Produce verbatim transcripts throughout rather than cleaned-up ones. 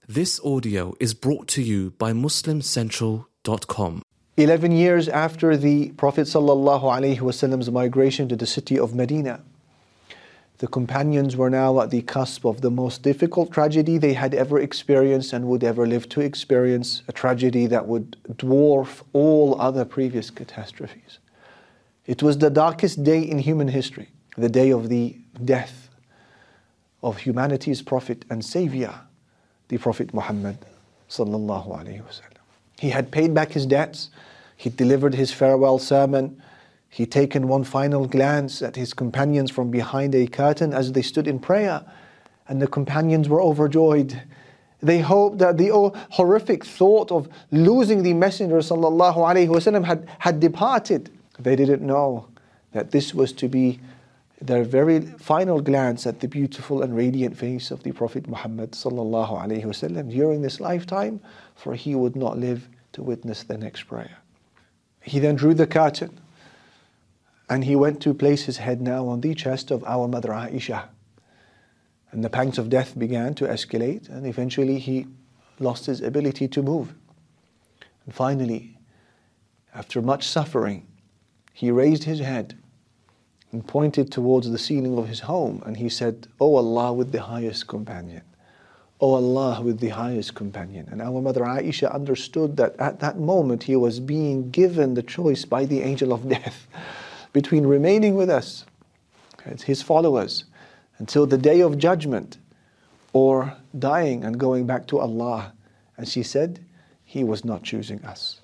This audio is brought to you by Muslim Central dot com. Eleven years after the Prophet ﷺ's migration to the city of Medina, the companions were now at the cusp of the most difficult tragedy they had ever experienced and would ever live to experience, a tragedy that would dwarf all other previous catastrophes. It was the darkest day in human history, the day of the death of humanity's Prophet and Savior, the Prophet Muhammad sallallahu alaihi wasallam. He had paid back his debts, he delivered his farewell sermon, he'd taken one final glance at his companions from behind a curtain as they stood in prayer, and the companions were overjoyed. They hoped that the oh, horrific thought of losing the Messenger sallallahu alaihi wasallam had, had departed. They didn't know that this was to be their very final glance at the beautiful and radiant face of the Prophet Muhammad sallallahu alaihi wasallam during this lifetime, for he would not live to witness the next prayer. He then drew the curtain and he went to place his head now on the chest of our mother Aisha. And the pangs of death began to escalate, and eventually he lost his ability to move. And finally, after much suffering, he raised his head and pointed towards the ceiling of his home, and he said, "O Allah with the highest companion, O Allah with the highest companion." And our mother Aisha understood that at that moment he was being given the choice by the angel of death between remaining with us as his followers until the day of judgment, or dying and going back to Allah. And she said, he was not choosing us.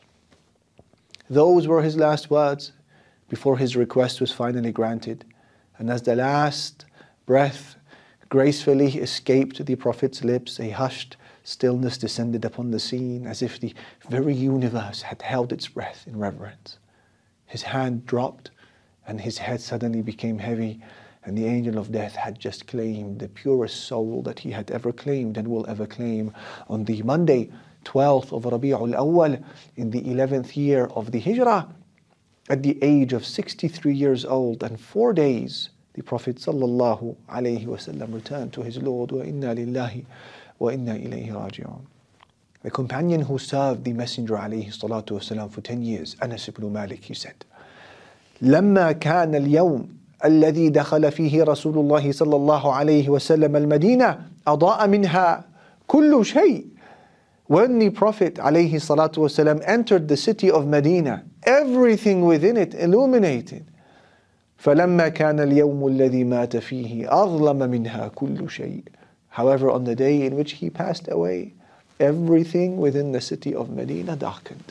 Those were his last words before his request was finally granted. And as the last breath gracefully escaped the Prophet's lips, a hushed stillness descended upon the scene, as if the very universe had held its breath in reverence. His hand dropped and his head suddenly became heavy, and the angel of death had just claimed the purest soul that he had ever claimed and will ever claim on the Monday, twelfth of Rabi'ul Awwal, in the eleventh year of the Hijrah. At the age of sixty-three years old and four days, the Prophet sallallahu alaihi wasallam returned to his Lord. Wa inna lillahi wa inna ilayhi raji'un. The companion who served the Messenger alayhi salatu wasallam for ten years, Anas ibn Malik, he said, لما كان اليوم الذي دخل فيه رسول الله صلى الله عليه وسلم المدينة أضاء منها كل شيء. When the Prophet alayhi salatu wasallam entered the city of Medina, everything within it illuminated. فلما كان اليوم الذي مات فيه أظلم منها كل شيء. However, on the day in which he passed away, everything within the city of Medina darkened.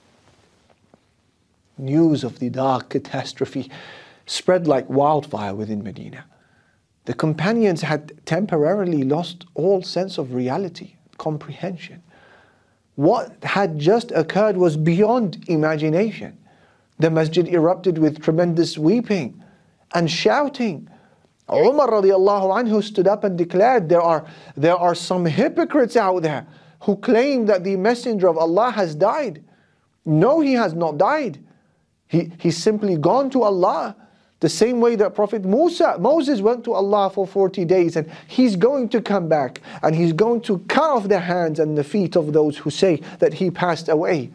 News of the dark catastrophe spread like wildfire within Medina. The companions had temporarily lost all sense of reality, comprehension. What had just occurred was beyond imagination. The masjid erupted with tremendous weeping and shouting. Umar radiallahu anhu stood up and declared, there are, there are some hypocrites out there who claim that the Messenger of Allah has died. No, he has not died. He, he's simply gone to Allah. The same way that Prophet Musa, Moses went to Allah for forty days, and he's going to come back and he's going to cut off the hands and the feet of those who say that he passed away.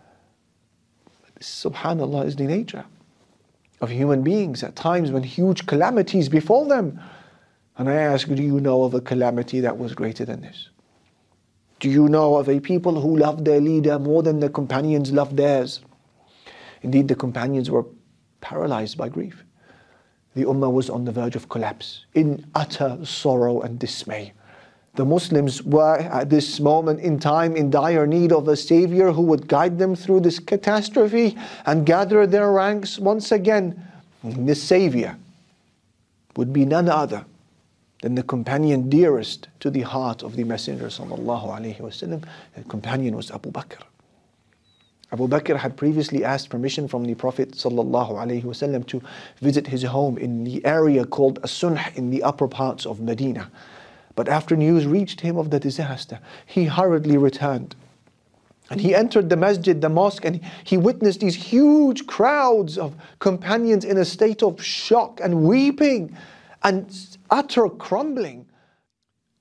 Subhanallah is the nature of human beings at times when huge calamities befall them. And I ask, do you know of a calamity that was greater than this? Do you know of a people who loved their leader more than the companions loved theirs? Indeed, the companions were paralyzed by grief. The Ummah was on the verge of collapse, in utter sorrow and dismay. The Muslims were at this moment in time in dire need of a savior who would guide them through this catastrophe and gather their ranks once again. And this savior would be none other than the companion dearest to the heart of the Messenger sallallahu alaihi wasallam. The companion was Abu Bakr. Abu Bakr had previously asked permission from the Prophet sallallahu alaihi wasallam to visit his home in the area called As-Sunh in the upper parts of Medina. But after news reached him of the disaster, he hurriedly returned. And he entered the masjid, the mosque, and he witnessed these huge crowds of companions in a state of shock and weeping and utter crumbling.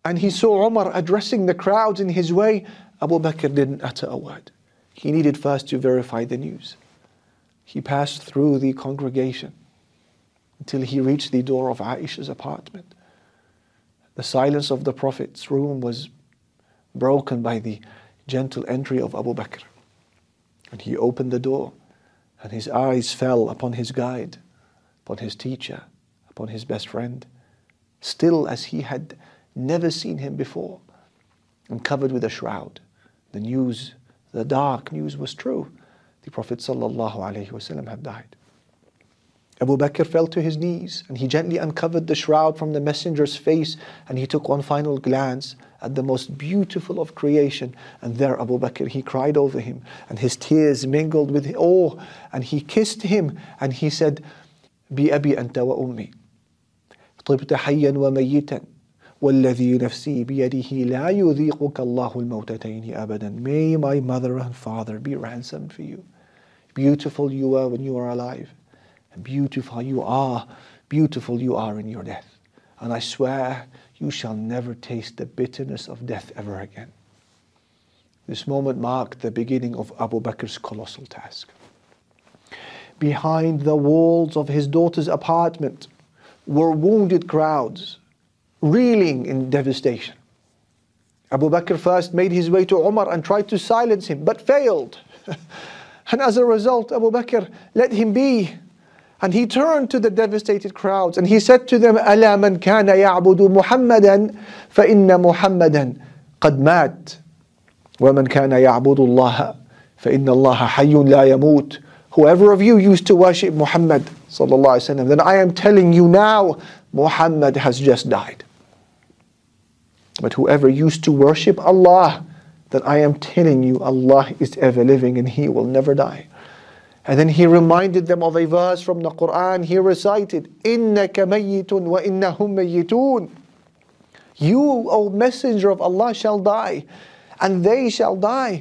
and he saw Umar addressing the crowds in his way, Abu Bakr didn't utter a word. He needed first to verify the news. He passed through the congregation until he reached the door of Aisha's apartment. The silence of the Prophet's room was broken by the gentle entry of Abu Bakr. And he opened the door, and his eyes fell upon his guide, upon his teacher, upon his best friend, still as he had never seen him before, and covered with a shroud. The news, the dark news was true. The Prophet ﷺ had died. Abu Bakr fell to his knees, and he gently uncovered the shroud from the messenger's face, and he took one final glance at the most beautiful of creation. And there Abu Bakr, he cried over him, and his tears mingled with awe, and he kissed him, and he said, بِأَبِي أَنْتَ وَأُمِّي طِبْتَ حَيًّا وَمَيِّتًا وَالَّذِي نَفْسِي بِيَدِهِ لَا يُذِيقُكَ اللَّهُ الْمَوْتَتَيْنِ أَبَدًا. May my mother and father be ransomed for you. Beautiful you were when you were alive, and beautiful you are, beautiful you are in your death. And I swear you shall never taste the bitterness of death ever again. This moment marked the beginning of Abu Bakr's colossal task. Behind the walls of his daughter's apartment were wounded crowds, reeling in devastation. Abu Bakr first made his way to Umar and tried to silence him, but failed. And as a result, Abu Bakr let him be. And he turned to the devastated crowds and he said to them, أَلَا مَنْ كَانَ يَعْبُدُ مُحَمَّدًا فَإِنَّ مُحَمَّدًا قَدْ مَاتْ وَمَنْ كَانَ يَعْبُدُ اللَّهَ فَإِنَّ اللَّهَ حَيٌّ لَا يَمُوتُ. Whoever of you used to worship Muhammad sallallahu alaihi wasallam, then I am telling you now, Muhammad has just died. But whoever used to worship Allah, then I am telling you, Allah is ever living and He will never die. And then he reminded them of a verse from the Quran. He recited, إِنَّكَ مَيِّتٌ وَإِنَّهُمْ مَيِّتُونَ. You, O Messenger of Allah, shall die, and they shall die.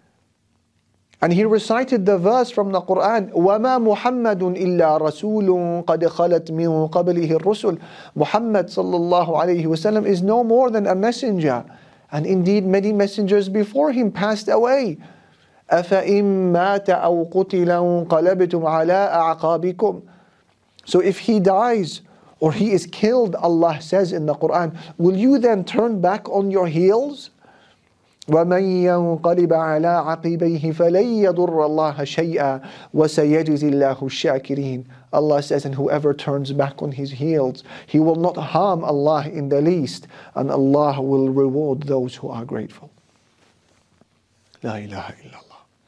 And he recited the verse from the Quran, وَمَا مُحَمَّدٌ إِلَّا رَسُولٌ قَدْ خَلَتْ مِنْ قَبْلِهِ الرُّسُلُ. Muhammad sallallahu alayhi wasallam is no more than a messenger. And indeed many messengers before him passed away. أَفَإِن مَّاتَ أَوْ قُتِلَ انقَلَبْتُمْ عَلَىٰ أَعْقَابِكُمْ. So if he dies or he is killed, Allah says in the Quran, will you then turn back on your heels? وَمَن يَنقَلِبَ عَلَىٰ عَقِبَيْهِ فَلَن يَضُرَّ اللَّهَ شَيْئًا وَسَيَجْزِي اللَّهُ الشَّاكِرِينَ. Allah says, and whoever turns back on his heels, he will not harm Allah in the least, and Allah will reward those who are grateful. La ilaha illallah.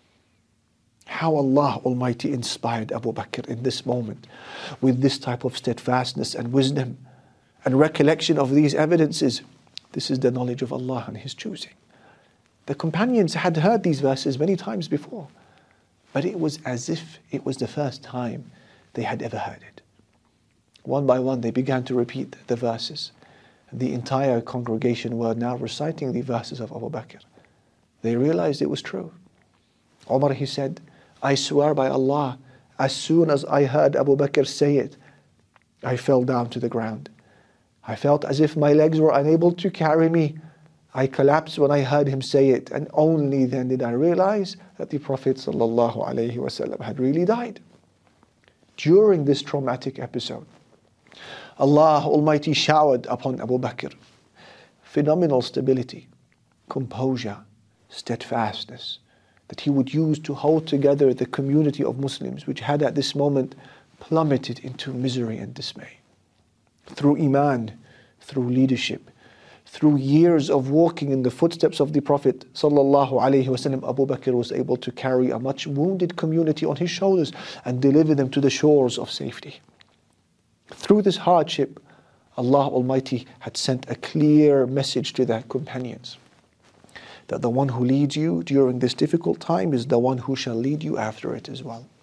How Allah Almighty inspired Abu Bakr in this moment with this type of steadfastness and wisdom and recollection of these evidences. This is the knowledge of Allah and His choosing. The companions had heard these verses many times before, but it was as if it was the first time they had ever heard it. One by one they began to repeat the verses. The entire congregation were now reciting the verses of Abu Bakr. They realized it was true. Umar, he said, I swear by Allah, as soon as I heard Abu Bakr say it, I fell down to the ground. I felt as if my legs were unable to carry me. I collapsed when I heard him say it, and only then did I realize that the Prophet ﷺ had really died. During this traumatic episode, Allah Almighty showered upon Abu Bakr phenomenal stability, composure, steadfastness, that he would use to hold together the community of Muslims, which had at this moment plummeted into misery and dismay. Through Iman, through leadership, through years of walking in the footsteps of the Prophet sallallahu alaihi wasallam, Abu Bakr was able to carry a much wounded community on his shoulders and deliver them to the shores of safety. Through this hardship, Allah Almighty had sent a clear message to their companions, that the one who leads you during this difficult time is the one who shall lead you after it as well.